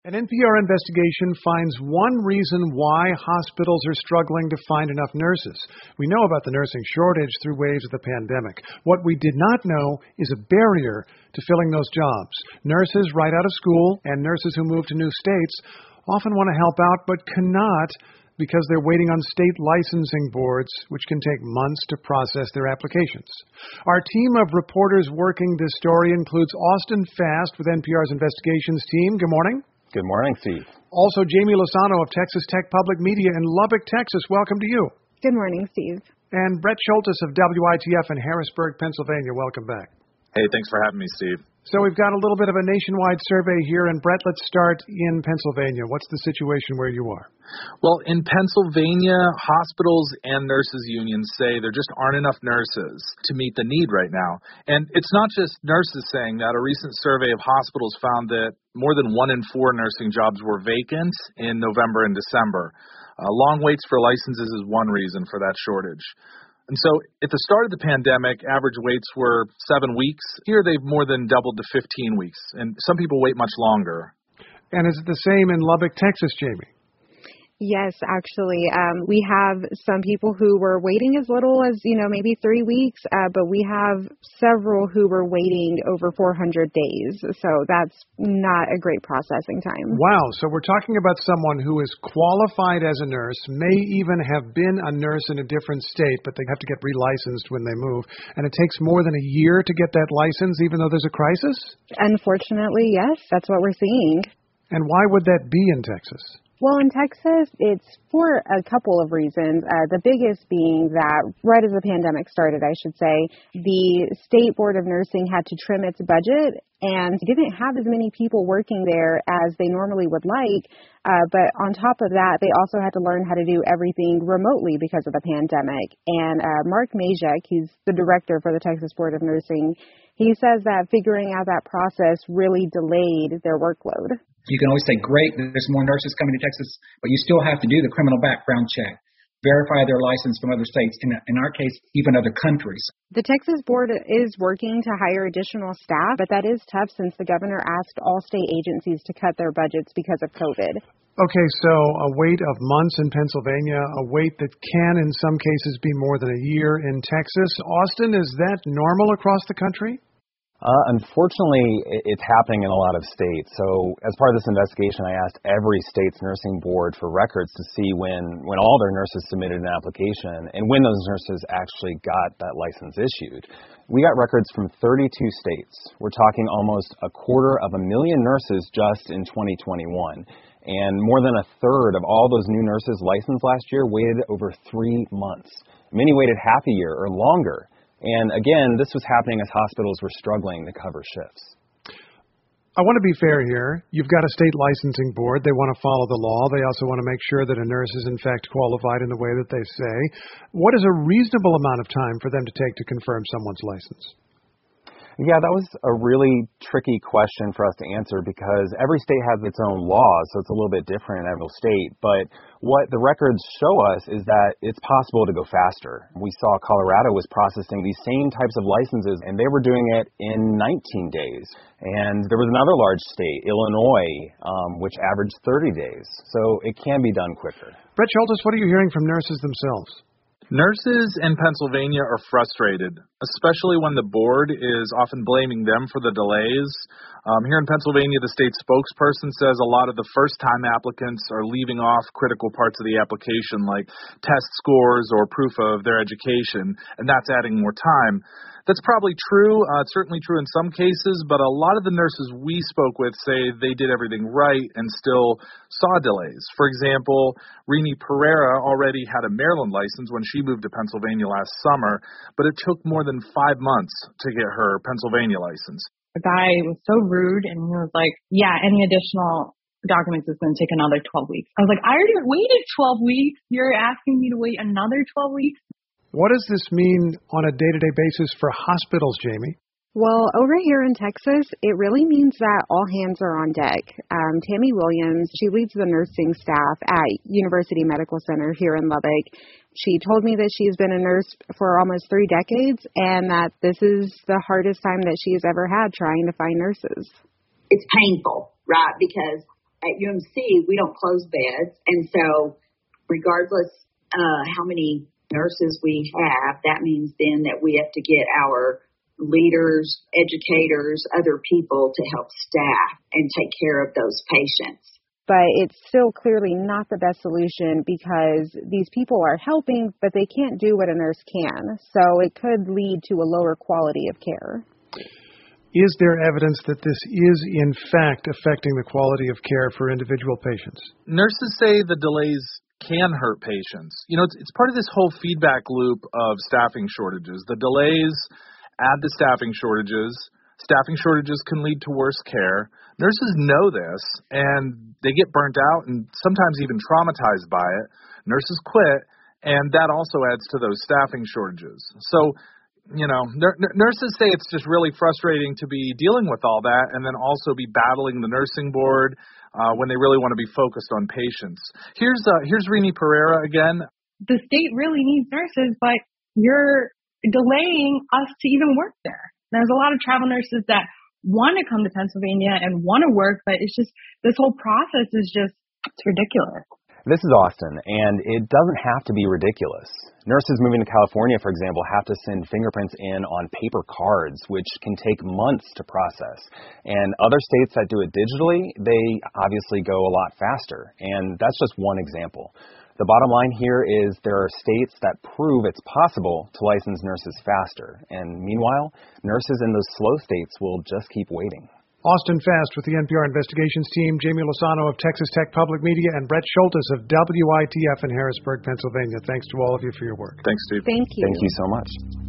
An NPR investigation finds one reason why hospitals are struggling to find enough nurses. We know about the nursing shortage through waves of the pandemic. What we did not know is a barrier to filling those jobs. Nurses right out of school and nurses who move to new states often want to help out but cannot because they're waiting on state licensing boards, which can take months to process their applications. Our team of reporters working this story includes Austin Fast with NPR's investigations team. Good morning. Good morning, Steve. Also, Jamie Lozano of Texas Tech Public Media in Lubbock, Texas. Welcome to you. Good morning, Steve. And Brett Schultes of WITF in Harrisburg, Pennsylvania. Welcome back. Hey, thanks for having me, Steve. So we've got a little bit of a nationwide survey here. And Brett, let's start in Pennsylvania. What's the situation where you are? Well, in Pennsylvania, hospitals and nurses unions say there just aren't enough nurses to meet the need right now. And it's not just nurses saying that. A recent survey of hospitals found that more than 1 in 4 nursing jobs were vacant in November and December. Long waits for licenses is one reason for that shortage. And so at the start of the pandemic, average waits were 7 weeks. Here they've more than doubled to 15 weeks, and some people wait much longer. And is it the same in Lubbock, Texas, Jamie? Yes, actually. We have some people who were waiting as little as, maybe 3 weeks, but we have several who were waiting over 400 days. So that's not a great processing time. Wow. So we're talking about someone who is qualified as a nurse, may even have been a nurse in a different state, but they have to get relicensed when they move. And it takes more than a year to get that license, even though there's a crisis? Unfortunately, yes. That's what we're seeing. And why would that be in Texas? Well, in Texas, it's for a couple of reasons. The biggest being that right as the pandemic started, I should say, the State Board of Nursing had to trim its budget and didn't have as many people working there as they normally would like. But on top of that, they also had to learn how to do everything remotely because of the pandemic. And Mark Majek, he's the director for the Texas Board of Nursing, he says that figuring out that process really delayed their workload. You can always say, great, there's more nurses coming to Texas, but you still have to do the criminal background check, verify their license from other states, in our case, even other countries. The Texas Board is working to hire additional staff, but that is tough since the governor asked all state agencies to cut their budgets because of COVID. Okay, so a wait of months in Pennsylvania, a wait that can in some cases be more than a year in Texas. Austin, is that normal across the country? Unfortunately, it's happening in a lot of states. So as part of this investigation, I asked every state's nursing board for records to see when all their nurses submitted an application and when those nurses actually got that license issued. We got records from 32 states. We're talking almost 250,000 nurses just in 2021. And more than a third of all those new nurses licensed last year waited over 3 months. Many waited half a year or longer. And again, this was happening as hospitals were struggling to cover shifts. I want to be fair here. You've got a state licensing board. They want to follow the law. They also want to make sure that a nurse is in fact qualified in the way that they say. What is a reasonable amount of time for them to take to confirm someone's license? Yeah, that was a really tricky question for us to answer because every state has its own laws, so it's a little bit different in every state. But what the records show us is that it's possible to go faster. We saw Colorado was processing these same types of licenses, and they were doing it in 19 days. And there was another large state, Illinois, which averaged 30 days. So it can be done quicker. Brett Schultes, what are you hearing from nurses themselves? Nurses in Pennsylvania are frustrated, especially when the board is often blaming them for the delays. Here in Pennsylvania, the state spokesperson says a lot of the first-time applicants are leaving off critical parts of the application, like test scores or proof of their education, and that's adding more time. That's probably true. It's certainly true in some cases, but a lot of the nurses we spoke with say they did everything right and still saw delays. For example, Rini Pereira already had a Maryland license when she moved to Pennsylvania last summer, but it took more than 5 months to get her Pennsylvania license. The guy was so rude, and he was like, yeah, any additional documents is going to take another 12 weeks. I was like, I already waited 12 weeks. You're asking me to wait another 12 weeks? What does this mean on a day-to-day basis for hospitals, Jamie? Well, over here in Texas, it really means that all hands are on deck. Tammy Williams, she leads the nursing staff at University Medical Center here in Lubbock. She told me that she's been a nurse for almost 3 decades and that this is the hardest time that she has ever had trying to find nurses. It's painful, right? Because At UMC, we don't close beds, and so regardless how many nurses we have, that means then that we have to get our leaders, educators, other people to help staff and take care of those patients. But it's still clearly not the best solution because these people are helping, but they can't do what a nurse can. So it could lead to a lower quality of care. Is there evidence that this is, in fact, affecting the quality of care for individual patients? Nurses say the delays can hurt patients. You know, it's part of this whole feedback loop of staffing shortages. The delays add to staffing shortages. Staffing shortages can lead to worse care. Nurses know this, and they get burnt out and sometimes even traumatized by it. Nurses quit, and that also adds to those staffing shortages. So, you know, nurses say it's just really frustrating to be dealing with all that and then also be battling the nursing board when they really want to be focused on patients. Here's Rini Pereira again. The state really needs nurses, but you're delaying us to even work there. There's a lot of travel nurses that want to come to Pennsylvania and want to work, but it's just this whole process is just, it's ridiculous. This is Austin, and it doesn't have to be ridiculous. Nurses moving to California, for example, have to send fingerprints in on paper cards, which can take months to process. And other states that do it digitally, they obviously go a lot faster. And that's just one example. The bottom line here is there are states that prove it's possible to license nurses faster. And meanwhile, nurses in those slow states will just keep waiting. Austin Fast with the NPR Investigations team, Jamie Lozano of Texas Tech Public Media, and Brett Schultes of WITF in Harrisburg, Pennsylvania. Thanks to all of you for your work. Thanks, Steve. Thank you. Thank you so much.